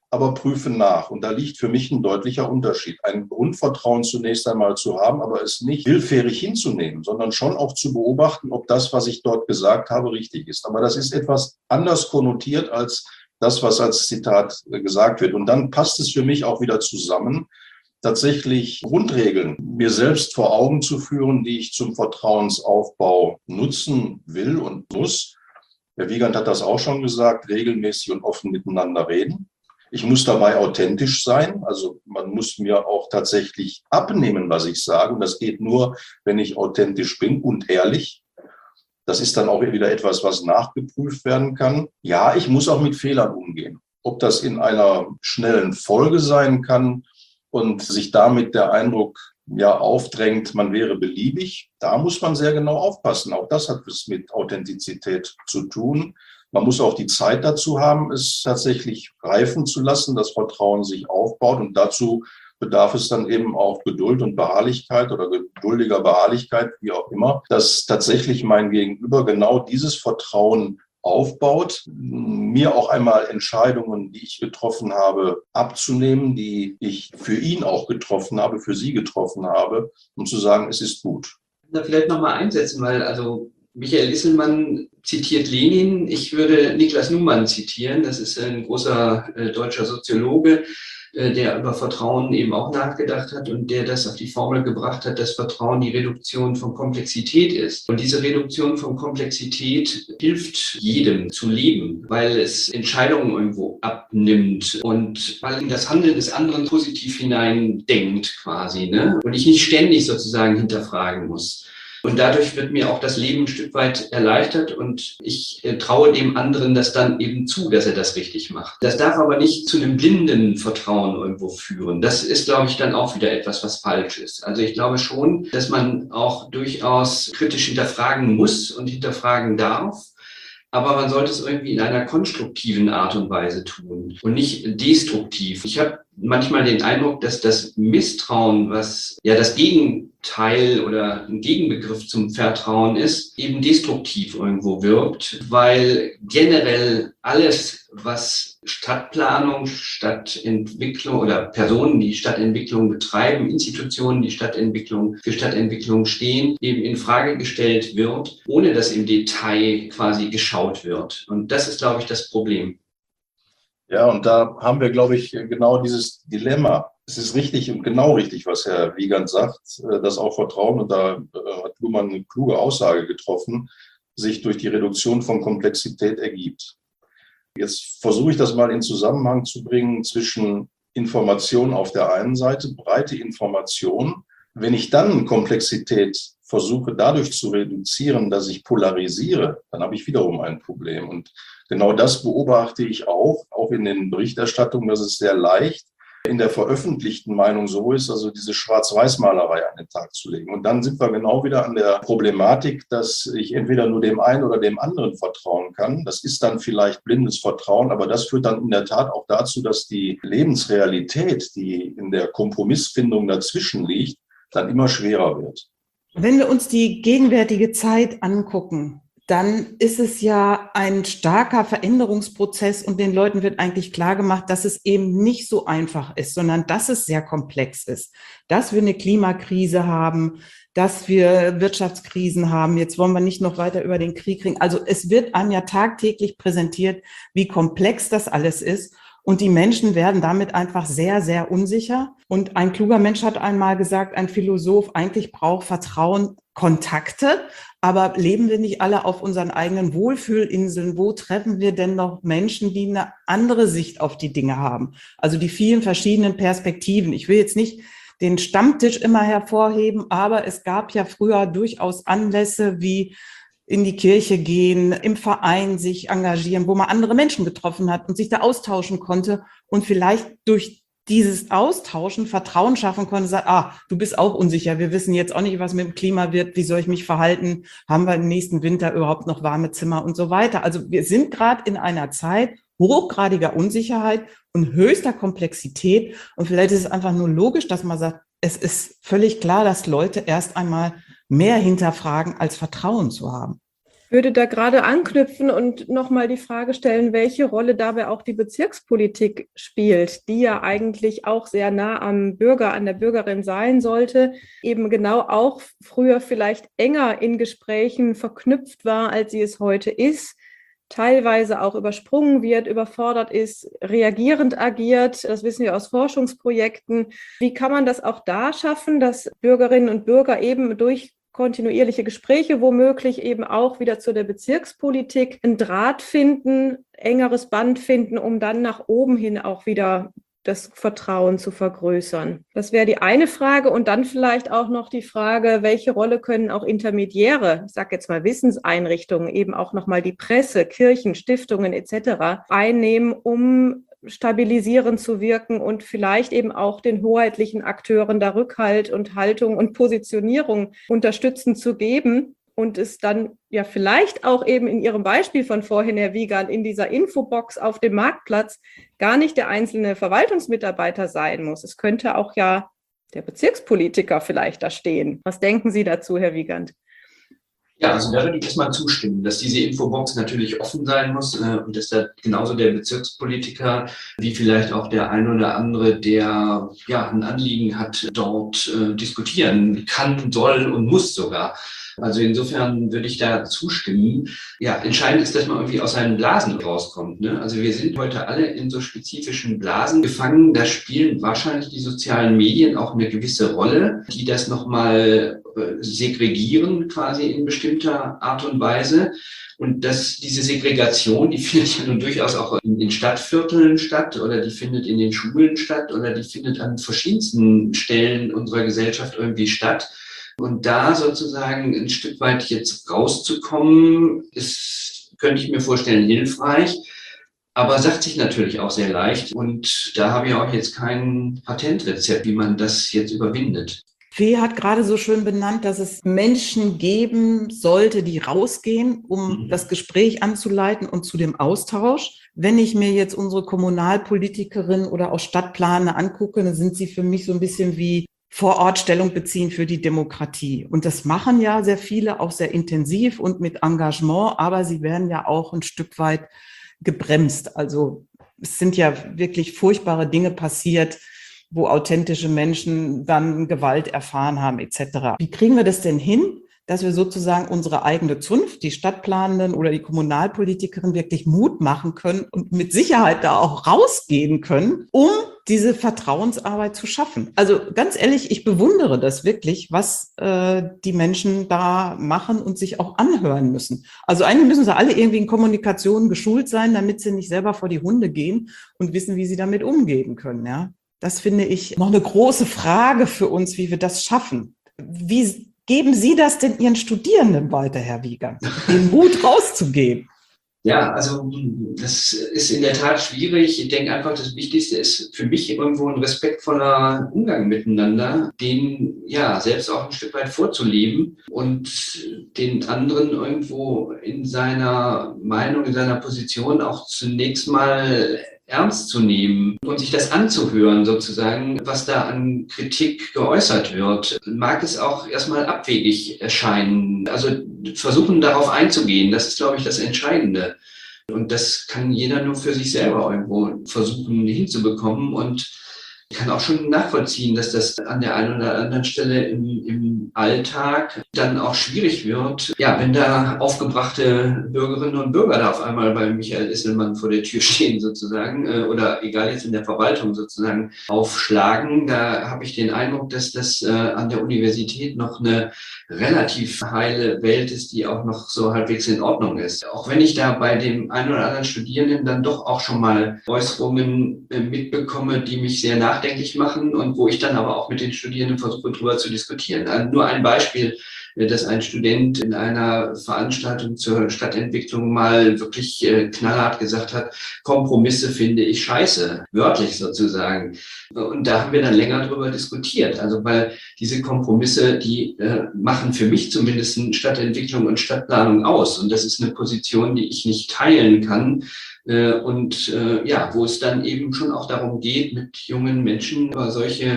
aber prüfe nach. Und da liegt für mich ein deutlicher Unterschied. Ein Grundvertrauen zunächst einmal zu haben, aber es nicht willfährig hinzunehmen, sondern schon auch zu beobachten, ob das, was ich dort gesagt habe, richtig ist. Aber das ist etwas anders konnotiert als das, was als Zitat gesagt wird. Und dann passt es für mich auch wieder zusammen, tatsächlich Grundregeln mir selbst vor Augen zu führen, die ich zum Vertrauensaufbau nutzen will und muss. Herr Wiegand hat das auch schon gesagt, regelmäßig und offen miteinander reden. Ich muss dabei authentisch sein, also man muss mir auch tatsächlich abnehmen, was ich sage. Und das geht nur, wenn ich authentisch bin und ehrlich. Das ist dann auch wieder etwas, was nachgeprüft werden kann. Ja, ich muss auch mit Fehlern umgehen. Ob das in einer schnellen Folge sein kann und sich damit der Eindruck aufdrängt, man wäre beliebig, da muss man sehr genau aufpassen. Auch das hat es mit Authentizität zu tun. Man muss auch die Zeit dazu haben, es tatsächlich reifen zu lassen, dass Vertrauen sich aufbaut. Und dazu bedarf es dann eben auch Geduld und Beharrlichkeit oder geduldiger Beharrlichkeit, wie auch immer, dass tatsächlich mein Gegenüber genau dieses Vertrauen aufbaut, mir auch einmal Entscheidungen, die ich getroffen habe, abzunehmen, die ich für ihn auch getroffen habe, für sie getroffen habe, um zu sagen, es ist gut. Da vielleicht nochmal einsetzen, weil Michael Isselmann zitiert Lenin. Ich würde Niklas Luhmann zitieren. Das ist ein großer deutscher Soziologe, der über Vertrauen eben auch nachgedacht hat und der das auf die Formel gebracht hat, dass Vertrauen die Reduktion von Komplexität ist. Und diese Reduktion von Komplexität hilft jedem zu leben, weil es Entscheidungen irgendwo abnimmt und weil in das Handeln des anderen positiv hineindenkt quasi, ne? Und ich nicht ständig sozusagen hinterfragen muss. Und dadurch wird mir auch das Leben ein Stück weit erleichtert und ich traue dem anderen das dann eben zu, dass er das richtig macht. Das darf aber nicht zu einem blinden Vertrauen irgendwo führen. Das ist, glaube ich, dann auch wieder etwas, was falsch ist. Also ich glaube schon, dass man auch durchaus kritisch hinterfragen muss und hinterfragen darf. Aber man sollte es irgendwie in einer konstruktiven Art und Weise tun und nicht destruktiv. Ich habe manchmal den Eindruck, dass das Misstrauen, was ja das Gegenteil oder ein Gegenbegriff zum Vertrauen ist, eben destruktiv irgendwo wirkt, weil generell alles, was Stadtplanung, Stadtentwicklung oder Personen, die Stadtentwicklung betreiben, Institutionen, die für Stadtentwicklung stehen, eben in Frage gestellt wird, ohne dass im Detail quasi geschaut wird. Und das ist, glaube ich, das Problem. Ja, und da haben wir, glaube ich, genau dieses Dilemma. Es ist richtig und genau richtig, was Herr Wiegand sagt, dass auch Vertrauen, und da hat Luhmann eine kluge Aussage getroffen, sich durch die Reduktion von Komplexität ergibt. Jetzt versuche ich das mal in Zusammenhang zu bringen zwischen Information auf der einen Seite, breite Information. Wenn ich dann Komplexität versuche dadurch zu reduzieren, dass ich polarisiere, dann habe ich wiederum ein Problem. Und genau das beobachte ich auch in den Berichterstattungen, dass es sehr leicht in der veröffentlichten Meinung so ist, also diese Schwarz-Weiß-Malerei an den Tag zu legen. Und dann sind wir genau wieder an der Problematik, dass ich entweder nur dem einen oder dem anderen vertrauen kann. Das ist dann vielleicht blindes Vertrauen, aber das führt dann in der Tat auch dazu, dass die Lebensrealität, die in der Kompromissfindung dazwischen liegt, dann immer schwerer wird. Wenn wir uns die gegenwärtige Zeit angucken, dann ist es ja ein starker Veränderungsprozess und den Leuten wird eigentlich klar gemacht, dass es eben nicht so einfach ist, sondern dass es sehr komplex ist, dass wir eine Klimakrise haben, dass wir Wirtschaftskrisen haben. Jetzt wollen wir nicht noch weiter über den Krieg reden. Also es wird einem ja tagtäglich präsentiert, wie komplex das alles ist. Und die Menschen werden damit einfach sehr, sehr unsicher. Und ein kluger Mensch hat einmal gesagt, ein Philosoph, eigentlich braucht Vertrauen Kontakte, aber leben wir nicht alle auf unseren eigenen Wohlfühlinseln? Wo treffen wir denn noch Menschen, die eine andere Sicht auf die Dinge haben? Also die vielen verschiedenen Perspektiven. Ich will jetzt nicht den Stammtisch immer hervorheben, aber es gab ja früher durchaus Anlässe wie in die Kirche gehen, im Verein sich engagieren, wo man andere Menschen getroffen hat und sich da austauschen konnte und vielleicht durch dieses Austauschen Vertrauen schaffen konnte, sagt, du bist auch unsicher, wir wissen jetzt auch nicht, was mit dem Klima wird, wie soll ich mich verhalten, haben wir im nächsten Winter überhaupt noch warme Zimmer und so weiter. Also wir sind gerade in einer Zeit hochgradiger Unsicherheit und höchster Komplexität und vielleicht ist es einfach nur logisch, dass man sagt, es ist völlig klar, dass Leute erst einmal mehr hinterfragen, als Vertrauen zu haben. Würde da gerade anknüpfen und nochmal die Frage stellen, welche Rolle dabei auch die Bezirkspolitik spielt, die ja eigentlich auch sehr nah am Bürger, an der Bürgerin sein sollte, eben genau auch früher vielleicht enger in Gesprächen verknüpft war, als sie es heute ist, teilweise auch übersprungen wird, überfordert ist, reagierend agiert. Das wissen wir aus Forschungsprojekten. Wie kann man das auch da schaffen, dass Bürgerinnen und Bürger eben durch kontinuierliche Gespräche womöglich eben auch wieder zu der Bezirkspolitik einen Draht finden, engeres Band finden, um dann nach oben hin auch wieder das Vertrauen zu vergrößern? Das wäre die eine Frage. Und dann vielleicht auch noch die Frage, welche Rolle können auch Intermediäre, ich sage jetzt mal Wissenseinrichtungen, eben auch nochmal die Presse, Kirchen, Stiftungen etc. einnehmen, um stabilisierend zu wirken und vielleicht eben auch den hoheitlichen Akteuren da Rückhalt und Haltung und Positionierung unterstützend zu geben und es dann ja vielleicht auch eben in Ihrem Beispiel von vorhin, Herr Wiegand, in dieser Infobox auf dem Marktplatz gar nicht der einzelne Verwaltungsmitarbeiter sein muss. Es könnte auch ja der Bezirkspolitiker vielleicht da stehen. Was denken Sie dazu, Herr Wiegand? Ja, also da würde ich erstmal zustimmen, dass diese Infobox natürlich offen sein muss und dass da genauso der Bezirkspolitiker wie vielleicht auch der ein oder andere, der ja ein Anliegen hat, dort diskutieren kann, soll und muss sogar. Also insofern würde ich da zustimmen. Ja, entscheidend ist, dass man irgendwie aus seinen Blasen rauskommt, ne? Also wir sind heute alle in so spezifischen Blasen gefangen. Da spielen wahrscheinlich die sozialen Medien auch eine gewisse Rolle, die das nochmal segregieren quasi in bestimmter Art und Weise. Und diese Segregation, die findet ja nun durchaus auch in Stadtvierteln statt oder die findet in den Schulen statt oder die findet an verschiedensten Stellen unserer Gesellschaft irgendwie statt. Und da sozusagen ein Stück weit jetzt rauszukommen, ist, könnte ich mir vorstellen, hilfreich, aber sagt sich natürlich auch sehr leicht. Und da habe ich auch jetzt kein Patentrezept, wie man das jetzt überwindet. Fee hat gerade so schön benannt, dass es Menschen geben sollte, die rausgehen, um das Gespräch anzuleiten und zu dem Austausch. Wenn ich mir jetzt unsere Kommunalpolitikerin oder auch Stadtplaner angucke, dann sind sie für mich so ein bisschen wie vor Ort Stellung beziehen für die Demokratie. Und das machen ja sehr viele, auch sehr intensiv und mit Engagement, aber sie werden ja auch ein Stück weit gebremst. Also es sind ja wirklich furchtbare Dinge passiert, wo authentische Menschen dann Gewalt erfahren haben etc. Wie kriegen wir das denn hin, dass wir sozusagen unsere eigene Zunft, die Stadtplanenden oder die Kommunalpolitikerin wirklich Mut machen können und mit Sicherheit da auch rausgehen können, um diese Vertrauensarbeit zu schaffen? Also ganz ehrlich, ich bewundere das wirklich, was die Menschen da machen und sich auch anhören müssen. Also eigentlich müssen sie alle irgendwie in Kommunikation geschult sein, damit sie nicht selber vor die Hunde gehen und wissen, wie sie damit umgehen können. Ja, das finde ich noch eine große Frage für uns, wie wir das schaffen. Wie geben Sie das denn Ihren Studierenden weiter, Herr Wiegand, den Mut rauszugehen? Ja, also das ist in der Tat schwierig. Ich denke einfach, das Wichtigste ist für mich irgendwo ein respektvoller Umgang miteinander, den ja selbst auch ein Stück weit vorzuleben und den anderen irgendwo in seiner Meinung, in seiner Position auch zunächst mal ernst zu nehmen und sich das anzuhören sozusagen, was da an Kritik geäußert wird. Mag es auch erstmal abwegig erscheinen. Also versuchen darauf einzugehen, das ist, glaube ich, das Entscheidende. Und das kann jeder nur für sich selber irgendwo versuchen hinzubekommen und ich kann auch schon nachvollziehen, dass das an der einen oder anderen Stelle im Alltag dann auch schwierig wird. Ja, wenn da aufgebrachte Bürgerinnen und Bürger da auf einmal bei Michael Isselmann vor der Tür stehen sozusagen oder egal jetzt in der Verwaltung sozusagen aufschlagen, da habe ich den Eindruck, dass das an der Universität noch eine relativ heile Welt ist, die auch noch so halbwegs in Ordnung ist. Auch wenn ich da bei dem einen oder anderen Studierenden dann doch auch schon mal Äußerungen mitbekomme, die mich sehr nachdenklich machen und wo ich dann aber auch mit den Studierenden versuche, drüber zu diskutieren. Also nur ein Beispiel, dass ein Student in einer Veranstaltung zur Stadtentwicklung mal wirklich knallhart gesagt hat, Kompromisse finde ich scheiße, wörtlich sozusagen. Und da haben wir dann länger drüber diskutiert. Also weil diese Kompromisse, die machen für mich zumindest Stadtentwicklung und Stadtplanung aus. Und das ist eine Position, die ich nicht teilen kann. Und ja, wo es dann eben schon auch darum geht, mit jungen Menschen über solche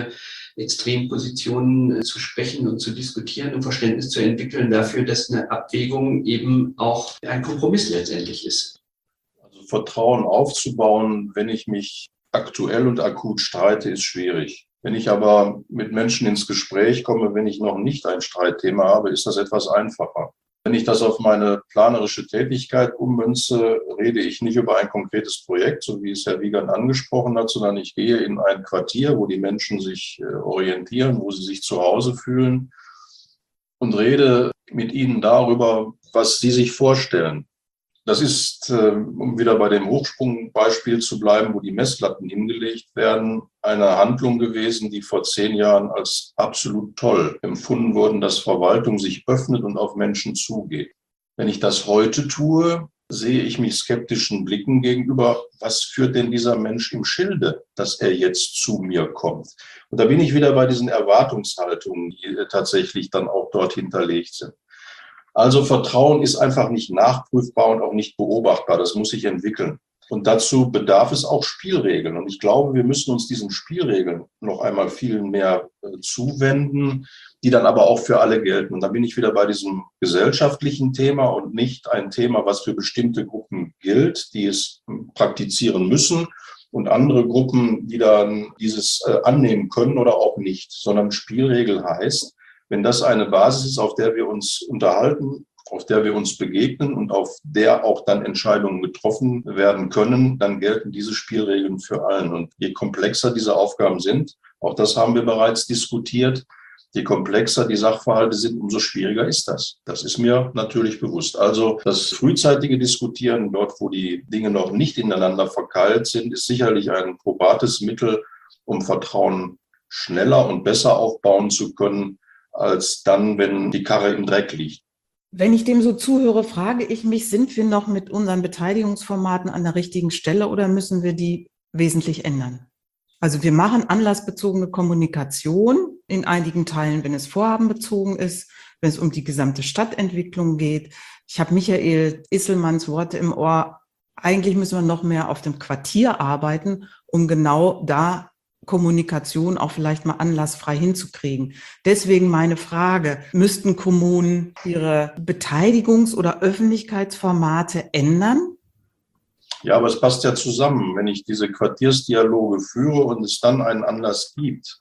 Extrempositionen zu sprechen und zu diskutieren und Verständnis zu entwickeln dafür, dass eine Abwägung eben auch ein Kompromiss letztendlich ist. Also Vertrauen aufzubauen, wenn ich mich aktuell und akut streite, ist schwierig. Wenn ich aber mit Menschen ins Gespräch komme, wenn ich noch nicht ein Streitthema habe, ist das etwas einfacher. Wenn ich das auf meine planerische Tätigkeit ummünze, rede ich nicht über ein konkretes Projekt, so wie es Herr Wiegand angesprochen hat, sondern ich gehe in ein Quartier, wo die Menschen sich orientieren, wo sie sich zu Hause fühlen und rede mit ihnen darüber, was sie sich vorstellen. Das ist, um wieder bei dem Hochsprungbeispiel zu bleiben, wo die Messlatten hingelegt werden, eine Handlung gewesen, die vor 10 Jahren als absolut toll empfunden wurde, dass Verwaltung sich öffnet und auf Menschen zugeht. Wenn ich das heute tue, sehe ich mich skeptischen Blicken gegenüber, was führt denn dieser Mensch im Schilde, dass er jetzt zu mir kommt? Und da bin ich wieder bei diesen Erwartungshaltungen, die tatsächlich dann auch dort hinterlegt sind. Also Vertrauen ist einfach nicht nachprüfbar und auch nicht beobachtbar. Das muss sich entwickeln. Und dazu bedarf es auch Spielregeln. Und ich glaube, wir müssen uns diesen Spielregeln noch einmal viel mehr zuwenden, die dann aber auch für alle gelten. Und da bin ich wieder bei diesem gesellschaftlichen Thema und nicht ein Thema, was für bestimmte Gruppen gilt, die es praktizieren müssen, und andere Gruppen, die dann dieses annehmen können oder auch nicht. Sondern Spielregel heißt, wenn das eine Basis ist, auf der wir uns unterhalten, auf der wir uns begegnen und auf der auch dann Entscheidungen getroffen werden können, dann gelten diese Spielregeln für allen. Und je komplexer diese Aufgaben sind, auch das haben wir bereits diskutiert, je komplexer die Sachverhalte sind, umso schwieriger ist das. Das ist mir natürlich bewusst. Also das frühzeitige Diskutieren, dort wo die Dinge noch nicht ineinander verkeilt sind, ist sicherlich ein probates Mittel, um Vertrauen schneller und besser aufbauen zu können, als dann, wenn die Karre im Dreck liegt. Wenn ich dem so zuhöre, frage ich mich, sind wir noch mit unseren Beteiligungsformaten an der richtigen Stelle oder müssen wir die wesentlich ändern? Also wir machen anlassbezogene Kommunikation in einigen Teilen, wenn es vorhabenbezogen ist, wenn es um die gesamte Stadtentwicklung geht. Ich habe Michael Isselmanns Worte im Ohr. Eigentlich müssen wir noch mehr auf dem Quartier arbeiten, um genau da Kommunikation auch vielleicht mal anlassfrei hinzukriegen. Deswegen meine Frage, müssten Kommunen ihre Beteiligungs- oder Öffentlichkeitsformate ändern? Ja, aber es passt ja zusammen. Wenn ich diese Quartiersdialoge führe und es dann einen Anlass gibt,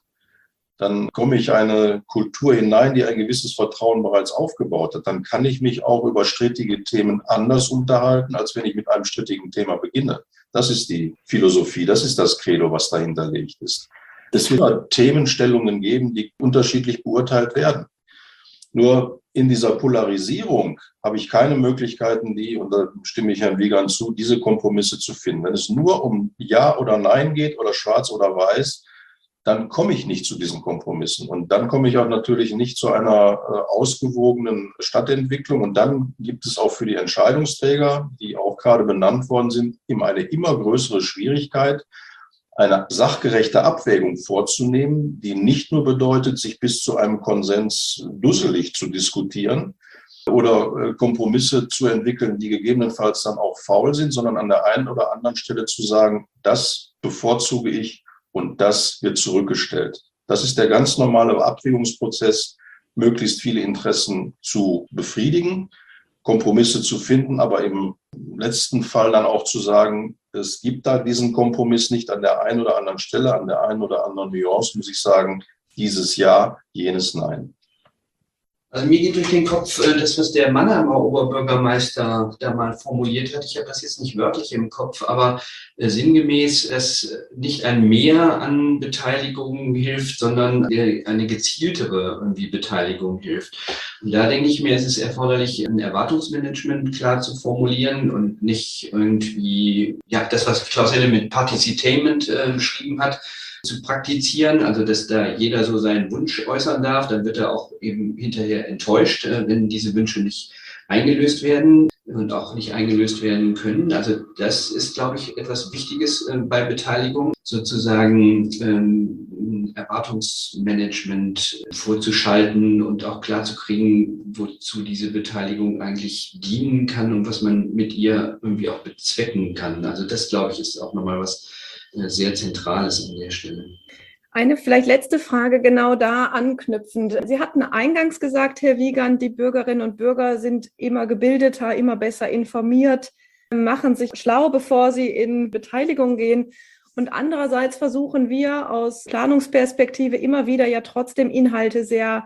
dann komme ich eine Kultur hinein, die ein gewisses Vertrauen bereits aufgebaut hat. Dann kann ich mich auch über strittige Themen anders unterhalten, als wenn ich mit einem strittigen Thema beginne. Das ist die Philosophie, das ist das Credo, was dahinterlegt ist. Es wird Themenstellungen geben, die unterschiedlich beurteilt werden. Nur in dieser Polarisierung habe ich keine Möglichkeiten, und da stimme ich Herrn Wiegand zu, diese Kompromisse zu finden. Wenn es nur um Ja oder Nein geht oder Schwarz oder Weiß, dann komme ich nicht zu diesen Kompromissen. Und dann komme ich auch natürlich nicht zu einer ausgewogenen Stadtentwicklung. Und dann gibt es auch für die Entscheidungsträger, die auch gerade benannt worden sind, eine immer größere Schwierigkeit, eine sachgerechte Abwägung vorzunehmen, die nicht nur bedeutet, sich bis zu einem Konsens dusselig zu diskutieren oder Kompromisse zu entwickeln, die gegebenenfalls dann auch faul sind, sondern an der einen oder anderen Stelle zu sagen, das bevorzuge ich und das wird zurückgestellt. Das ist der ganz normale Abwägungsprozess, möglichst viele Interessen zu befriedigen, Kompromisse zu finden, aber im letzten Fall dann auch zu sagen, es gibt da diesen Kompromiss nicht an der einen oder anderen Stelle, an der einen oder anderen Nuance, muss ich sagen, dieses Ja, jenes Nein. Also mir geht durch den Kopf das, was der Mannheimer Oberbürgermeister da mal formuliert hat. Ich habe das jetzt nicht wörtlich im Kopf, aber sinngemäß, dass nicht ein Mehr an Beteiligung hilft, sondern eine gezieltere irgendwie Beteiligung hilft. Und da denke ich mir, es ist erforderlich, ein Erwartungsmanagement klar zu formulieren und nicht irgendwie, ja, das, was Klaus Helle mit Particitainment beschrieben hat, zu praktizieren, also dass da jeder so seinen Wunsch äußern darf, dann wird er auch eben hinterher enttäuscht, wenn diese Wünsche nicht eingelöst werden und auch nicht eingelöst werden können. Also das ist, glaube ich, etwas Wichtiges bei Beteiligung, sozusagen Erwartungsmanagement vorzuschalten und auch klarzukriegen, wozu diese Beteiligung eigentlich dienen kann und was man mit ihr irgendwie auch bezwecken kann. Also das, glaube ich, ist auch nochmal was sehr Zentrales an der Stelle. Eine vielleicht letzte Frage genau da anknüpfend. Sie hatten eingangs gesagt, Herr Wiegand, die Bürgerinnen und Bürger sind immer gebildeter, immer besser informiert, machen sich schlau, bevor sie in Beteiligung gehen. Und andererseits versuchen wir aus Planungsperspektive immer wieder ja trotzdem Inhalte sehr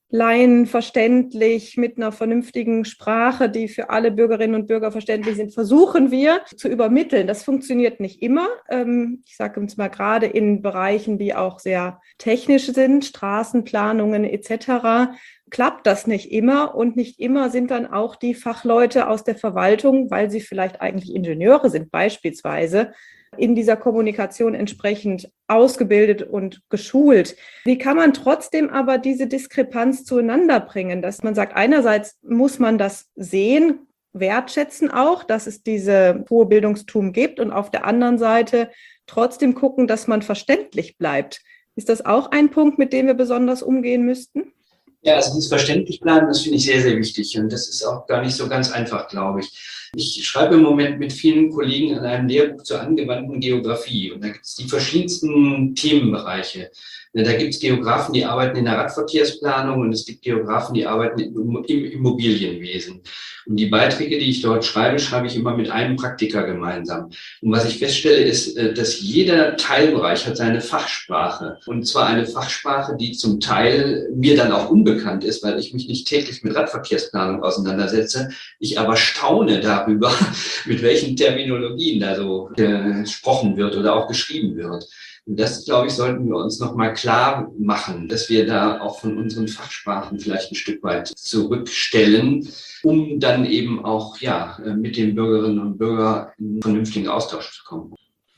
laienverständlich mit einer vernünftigen Sprache, die für alle Bürgerinnen und Bürger verständlich sind, versuchen wir zu übermitteln. Das funktioniert nicht immer. Ich sage uns mal gerade in Bereichen, die auch sehr technisch sind, Straßenplanungen etc., klappt das nicht immer. Und nicht immer sind dann auch die Fachleute aus der Verwaltung, weil sie vielleicht eigentlich Ingenieure sind beispielsweise, in dieser Kommunikation entsprechend ausgebildet und geschult. Wie kann man trotzdem aber diese Diskrepanz zueinander bringen, dass man sagt, einerseits muss man das sehen, wertschätzen auch, dass es diese hohe Bildungstum gibt und auf der anderen Seite trotzdem gucken, dass man verständlich bleibt. Ist das auch ein Punkt, mit dem wir besonders umgehen müssten? Ja, also dieses verständlich bleiben, das finde ich sehr, sehr wichtig. Und das ist auch gar nicht so ganz einfach, glaube ich. Ich schreibe im Moment mit vielen Kollegen an einem Lehrbuch zur angewandten Geografie. Und da gibt es die verschiedensten Themenbereiche. Da gibt es Geografen, die arbeiten in der Radverkehrsplanung, und es gibt Geografen, die arbeiten im Immobilienwesen. Und die Beiträge, die ich dort schreibe, schreibe ich immer mit einem Praktiker gemeinsam. Und was ich feststelle, ist, dass jeder Teilbereich hat seine Fachsprache. Und zwar eine Fachsprache, die zum Teil mir dann auch unbekannt ist, weil ich mich nicht täglich mit Radverkehrsplanung auseinandersetze. Ich aber staune darüber, mit welchen Terminologien da so gesprochen wird oder auch geschrieben wird. Und das, glaube ich, sollten wir uns nochmal klar machen, dass wir da auch von unseren Fachsprachen vielleicht ein Stück weit zurückstellen, um dann eben auch mit den Bürgerinnen und Bürgern in einen vernünftigen Austausch zu kommen.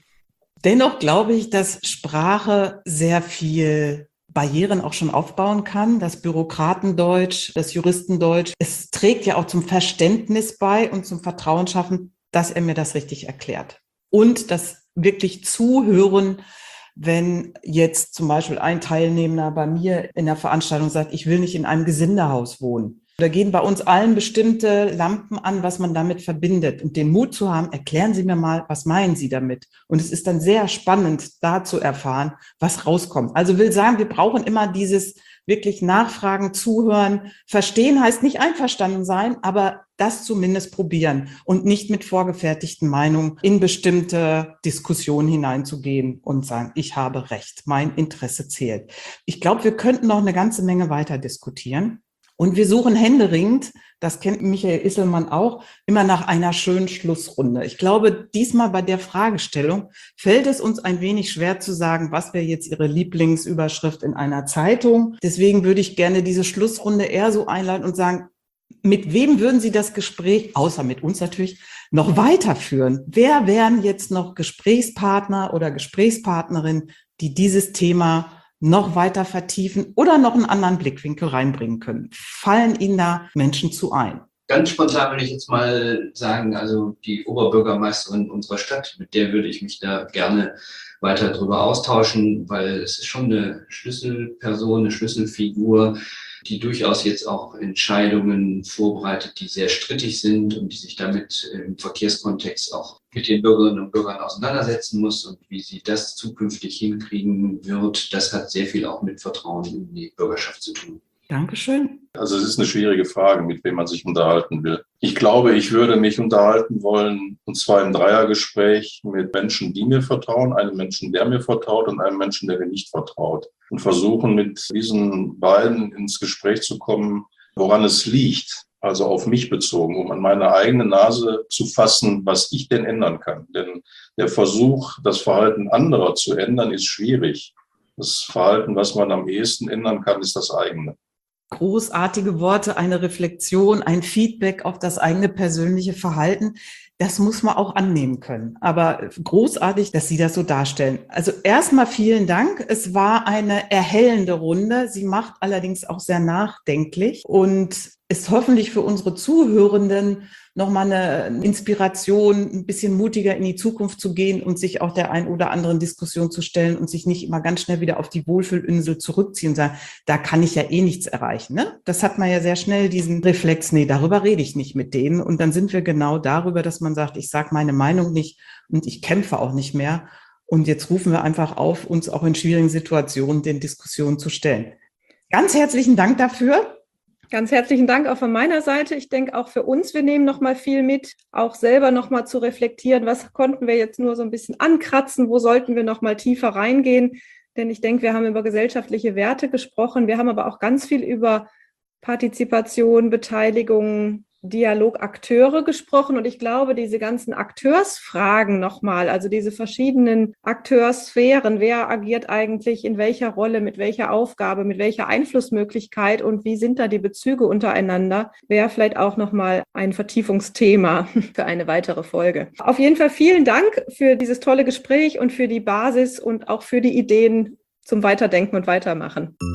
Dennoch glaube ich, dass Sprache sehr viel Barrieren auch schon aufbauen kann, das Bürokratendeutsch, das Juristendeutsch. Es trägt ja auch zum Verständnis bei und zum Vertrauen schaffen, dass er mir das richtig erklärt. Und das wirklich Zuhören, wenn jetzt zum Beispiel ein Teilnehmer bei mir in der Veranstaltung sagt, ich will nicht in einem Gesindehaus wohnen. Da gehen bei uns allen bestimmte Lampen an, was man damit verbindet. Und den Mut zu haben, erklären Sie mir mal, was meinen Sie damit? Und es ist dann sehr spannend, da zu erfahren, was rauskommt. Also will sagen, wir brauchen immer dieses wirklich Nachfragen, Zuhören. Verstehen heißt nicht einverstanden sein, aber das zumindest probieren und nicht mit vorgefertigten Meinungen in bestimmte Diskussionen hineinzugehen und sagen, ich habe Recht, mein Interesse zählt. Ich glaube, wir könnten noch eine ganze Menge weiter diskutieren. Und wir suchen händeringend, das kennt Michael Isselmann auch, immer nach einer schönen Schlussrunde. Ich glaube, diesmal bei der Fragestellung fällt es uns ein wenig schwer zu sagen, was wäre jetzt Ihre Lieblingsüberschrift in einer Zeitung. Deswegen würde ich gerne diese Schlussrunde eher so einleiten und sagen, mit wem würden Sie das Gespräch, außer mit uns natürlich, noch weiterführen? Wer wären jetzt noch Gesprächspartner oder Gesprächspartnerin, die dieses Thema noch weiter vertiefen oder noch einen anderen Blickwinkel reinbringen können? Fallen Ihnen da Menschen zu ein? Ganz spontan würde ich jetzt mal sagen, also die Oberbürgermeisterin unserer Stadt, mit der würde ich mich da gerne weiter drüber austauschen, weil es ist schon eine Schlüsselperson, eine Schlüsselfigur, die durchaus jetzt auch Entscheidungen vorbereitet, die sehr strittig sind und die sich damit im Verkehrskontext auch mit den Bürgerinnen und Bürgern auseinandersetzen muss, und wie sie das zukünftig hinkriegen wird, das hat sehr viel auch mit Vertrauen in die Bürgerschaft zu tun. Dankeschön. Also es ist eine schwierige Frage, mit wem man sich unterhalten will. Ich glaube, ich würde mich unterhalten wollen, und zwar im Dreiergespräch mit Menschen, die mir vertrauen, einem Menschen, der mir vertraut, und einem Menschen, der mir nicht vertraut. Und versuchen, mit diesen beiden ins Gespräch zu kommen, woran es liegt, also auf mich bezogen, um an meine eigene Nase zu fassen, was ich denn ändern kann. Denn der Versuch, das Verhalten anderer zu ändern, ist schwierig. Das Verhalten, was man am ehesten ändern kann, ist das eigene. Großartige Worte, eine Reflexion, ein Feedback auf das eigene persönliche Verhalten. Das muss man auch annehmen können. Aber großartig, dass Sie das so darstellen. Also erstmal vielen Dank. Es war eine erhellende Runde. Sie macht allerdings auch sehr nachdenklich und ist hoffentlich für unsere Zuhörenden nochmal eine Inspiration, ein bisschen mutiger in die Zukunft zu gehen und sich auch der ein oder anderen Diskussion zu stellen und sich nicht immer ganz schnell wieder auf die Wohlfühlinsel zurückziehen und sagen, da kann ich ja eh nichts erreichen. Ne? Das hat man ja sehr schnell, diesen Reflex, nee, darüber rede ich nicht mit denen. Und dann sind wir genau darüber, dass man sagt, ich sage meine Meinung nicht und ich kämpfe auch nicht mehr. Und jetzt rufen wir einfach auf, uns auch in schwierigen Situationen den Diskussionen zu stellen. Ganz herzlichen Dank dafür. Ganz herzlichen Dank auch von meiner Seite. Ich denke auch für uns, wir nehmen noch mal viel mit, auch selber noch mal zu reflektieren, was konnten wir jetzt nur so ein bisschen ankratzen, wo sollten wir noch mal tiefer reingehen. Denn ich denke, wir haben über gesellschaftliche Werte gesprochen, wir haben aber auch ganz viel über Partizipation, Beteiligung, Dialog, Akteure gesprochen. Und ich glaube, diese ganzen Akteursfragen nochmal, also diese verschiedenen Akteursphären, wer agiert eigentlich in welcher Rolle, mit welcher Aufgabe, mit welcher Einflussmöglichkeit und wie sind da die Bezüge untereinander, wäre vielleicht auch nochmal ein Vertiefungsthema für eine weitere Folge. Auf jeden Fall vielen Dank für dieses tolle Gespräch und für die Basis und auch für die Ideen zum Weiterdenken und Weitermachen.